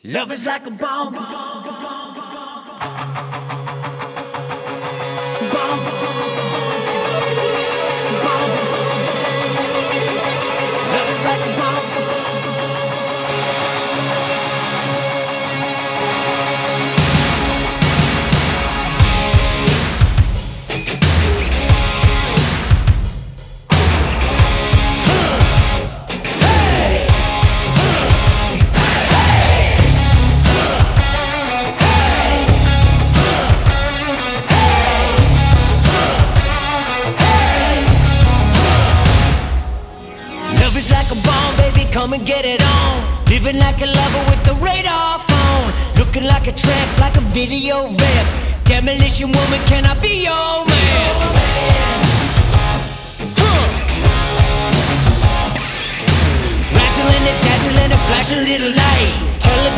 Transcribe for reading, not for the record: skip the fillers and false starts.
Love is like a bomb. Bomb. Bomb. Love is like a bomb. Love is like a bomb, baby, come and get it on. Living like a lover with the radar phone. Looking like a tramp, like a video rip. Demolition woman, can I be your man? Razzling and dazzling and flashing little light. Tell